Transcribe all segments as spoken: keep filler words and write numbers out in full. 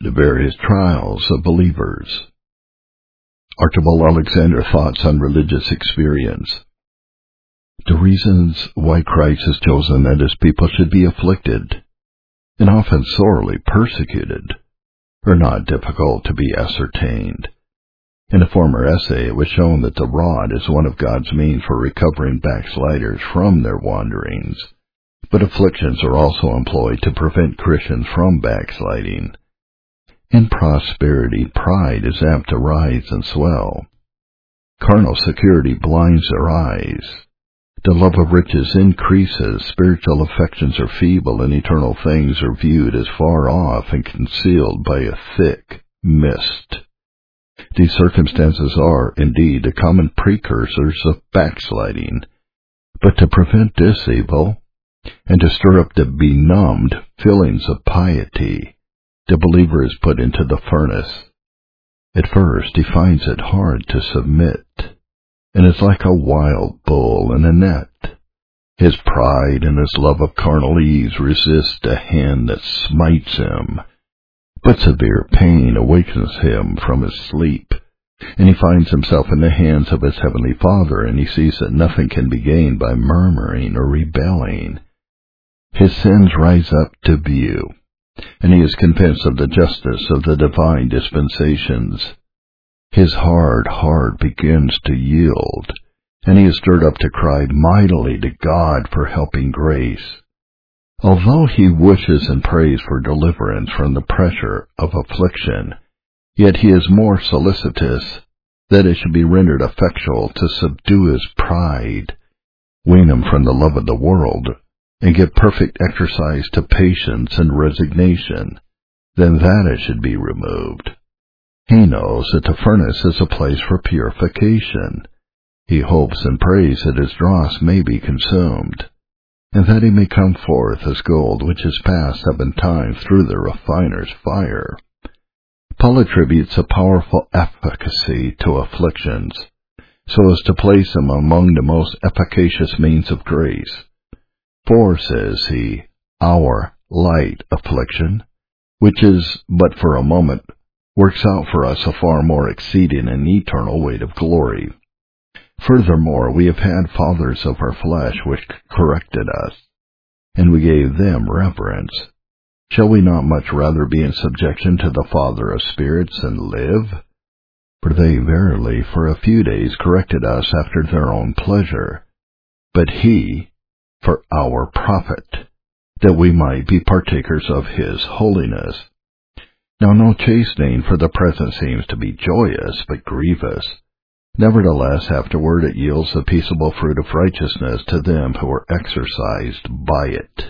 The various trials of believers. Archibald Alexander Thoughts on Religious Experience. The reasons why Christ has chosen that his people should be afflicted, and often sorely persecuted, are not difficult to be ascertained. In a former essay, it was shown that the rod is one of God's means for recovering backsliders from their wanderings, but afflictions are also employed to prevent Christians from backsliding. In prosperity, pride is apt to rise and swell. Carnal security blinds their eyes. The love of riches increases, spiritual affections are feeble, and eternal things are viewed as far off and concealed by a thick mist. These circumstances are, indeed, the common precursors of backsliding. But to prevent this evil, and to stir up the benumbed feelings of piety, the believer is put into the furnace. At first he finds it hard to submit, and is like a wild bull in a net. His pride and his love of carnal ease resist the hand that smites him, but severe pain awakens him from his sleep, and he finds himself in the hands of his heavenly Father, and he sees that nothing can be gained by murmuring or rebelling. His sins rise up to view, and he is convinced of the justice of the divine dispensations. His hard heart begins to yield, and he is stirred up to cry mightily to God for helping grace. Although he wishes and prays for deliverance from the pressure of affliction, yet he is more solicitous that it should be rendered effectual to subdue his pride, wean him from the love of the world, and give perfect exercise to patience and resignation, than that it should be removed. He knows that the furnace is a place for purification. He hopes and prays that his dross may be consumed, and that he may come forth as gold which has passed seven times through the refiner's fire. Paul attributes a powerful efficacy to afflictions, so as to place them among the most efficacious means of grace. For, says he, our light affliction, which is but for a moment, works out for us a far more exceeding and eternal weight of glory. Furthermore, we have had fathers of our flesh which corrected us, and we gave them reverence. Shall we not much rather be in subjection to the Father of spirits and live? For they verily for a few days corrected us after their own pleasure, but he for our profit, that we might be partakers of his holiness. Now no chastening for the present seems to be joyous, but grievous. Nevertheless, afterward it yields the peaceable fruit of righteousness to them who are exercised by it.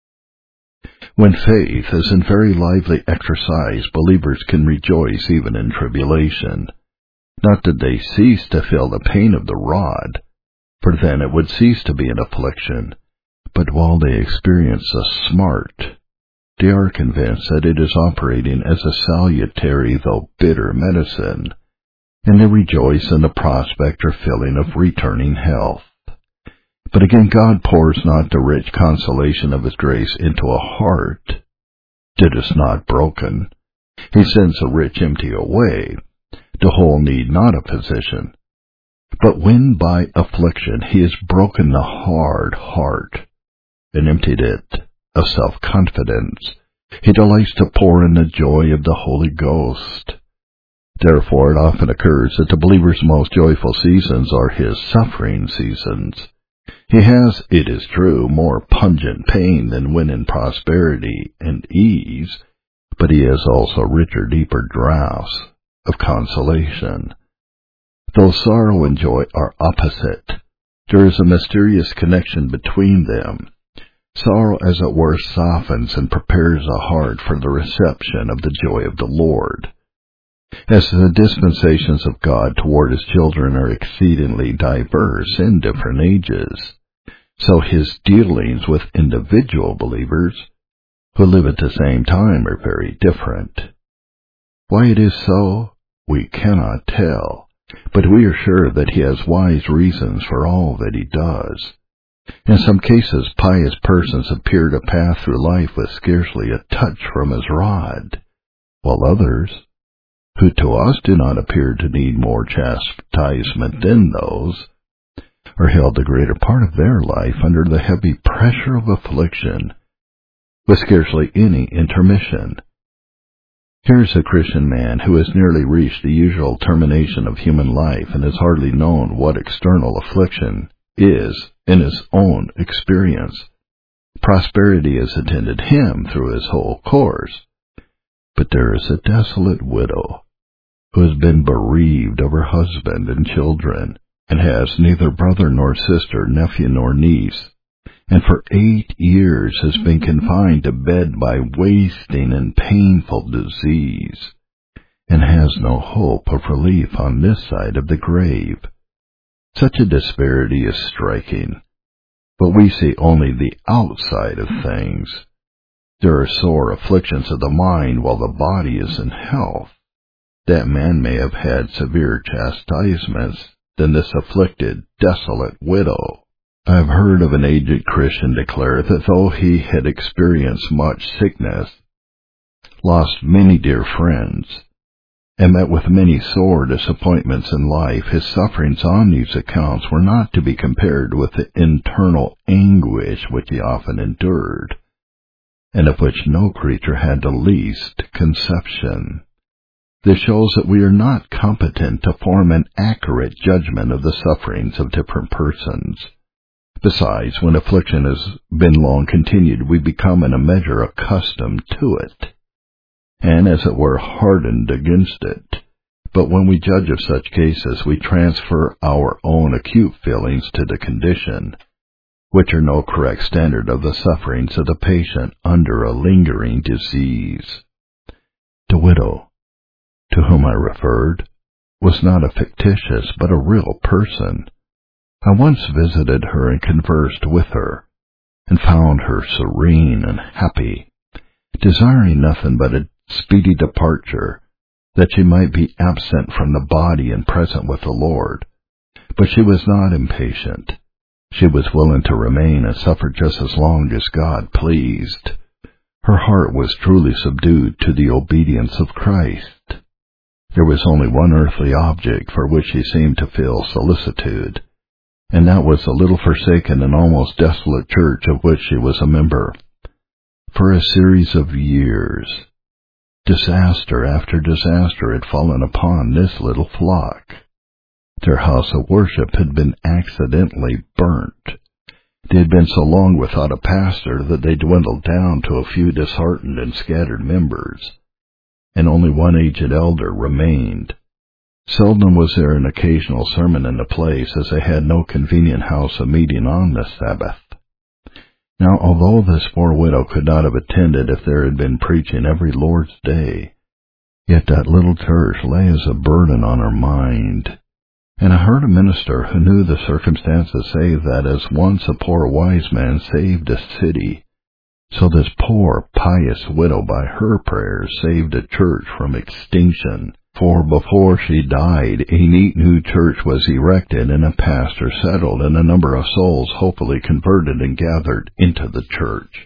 When faith is in very lively exercise, believers can rejoice even in tribulation. Not that they cease to feel the pain of the rod, for then it would cease to be an affliction, but while they experience the smart, they are convinced that it is operating as a salutary though bitter medicine, and they rejoice in the prospect or feeling of returning health. But again, God pours not the rich consolation of his grace into a heart that is not broken. He sends the rich empty away. The whole need not a physician. But when by affliction he has broken the hard heart, and emptied it of self-confidence, he delights to pour in the joy of the Holy Ghost. Therefore it often occurs that the believer's most joyful seasons are his suffering seasons. He has, it is true, more pungent pain than when in prosperity and ease, but he has also richer, deeper draughts of consolation. Though sorrow and joy are opposite, there is a mysterious connection between them. Sorrow, as it were, softens and prepares the heart for the reception of the joy of the Lord. As the dispensations of God toward his children are exceedingly diverse in different ages, so his dealings with individual believers who live at the same time are very different. Why it is so, we cannot tell, but we are sure that he has wise reasons for all that he does. In some cases, pious persons appear to pass through life with scarcely a touch from his rod, while others, who to us do not appear to need more chastisement than those, are held the greater part of their life under the heavy pressure of affliction, with scarcely any intermission. Here is a Christian man who has nearly reached the usual termination of human life and has hardly known what external affliction is in his own experience. Prosperity has attended him through his whole course. But there is a desolate widow who has been bereaved of her husband and children, and has neither brother nor sister, nephew nor niece, and for eight years has been confined to bed by wasting and painful disease, and has no hope of relief on this side of the grave. Such a disparity is striking, but we see only the outside of things. There are sore afflictions of the mind while the body is in health. That man may have had severe chastisements than this afflicted, desolate widow. I have heard of an aged Christian declare that though he had experienced much sickness, lost many dear friends, and met with many sore disappointments in life, his sufferings on these accounts were not to be compared with the internal anguish which he often endured, and of which no creature had the least conception. This shows that we are not competent to form an accurate judgment of the sufferings of different persons. Besides, when affliction has been long continued, we become in a measure accustomed to it, and as it were hardened against it. But when we judge of such cases, we transfer our own acute feelings to the condition, which are no correct standard of the sufferings of the patient under a lingering disease. The widow, to whom I referred, was not a fictitious but a real person. I once visited her and conversed with her, and found her serene and happy, desiring nothing but a speedy departure, that she might be absent from the body and present with the Lord. But she was not impatient. She was willing to remain and suffer just as long as God pleased. Her heart was truly subdued to the obedience of Christ. There was only one earthly object for which she seemed to feel solicitude, and that was the little forsaken and almost desolate church of which she was a member. For a series of years, disaster after disaster had fallen upon this little flock. Their house of worship had been accidentally burnt. They had been so long without a pastor that they dwindled down to a few disheartened and scattered members, and only one aged elder remained. Seldom was there an occasional sermon in the place, as they had no convenient house of meeting on the Sabbath. Now, although this poor widow could not have attended if there had been preaching every Lord's Day, yet that little church lay as a burden on her mind. And I heard a minister who knew the circumstances say that as once a poor wise man saved a city, so this poor pious widow by her prayers saved a church from extinction. For before she died, a neat new church was erected and a pastor settled, and a number of souls hopefully converted and gathered into the church.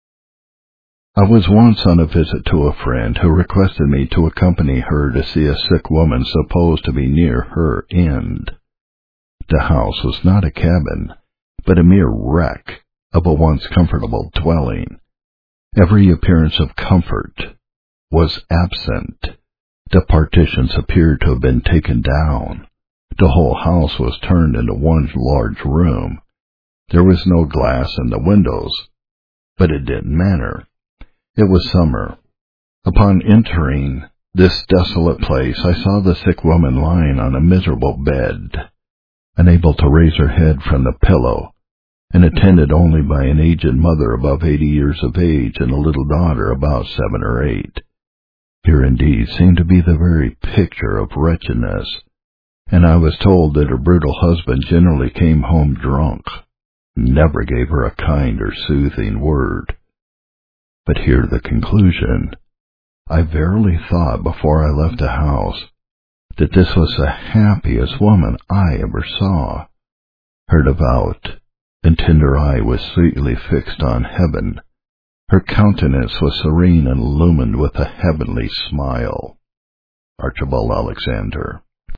I was once on a visit to a friend who requested me to accompany her to see a sick woman supposed to be near her end. The house was not a cabin, but a mere wreck of a once comfortable dwelling. Every appearance of comfort was absent. The partitions appeared to have been taken down. The whole house was turned into one large room. There was no glass in the windows, but it didn't matter. It was summer. Upon entering this desolate place, I saw the sick woman lying on a miserable bed, unable to raise her head from the pillow, and attended only by an aged mother above eighty years of age and a little daughter about seven or eight. Here indeed seemed to be the very picture of wretchedness, and I was told that her brutal husband generally came home drunk, never gave her a kind or soothing word. But hear the conclusion. I verily thought before I left the house that this was the happiest woman I ever saw. Her devout and tender eye was sweetly fixed on heaven. Her countenance was serene and illumined with a heavenly smile. Archibald Alexander.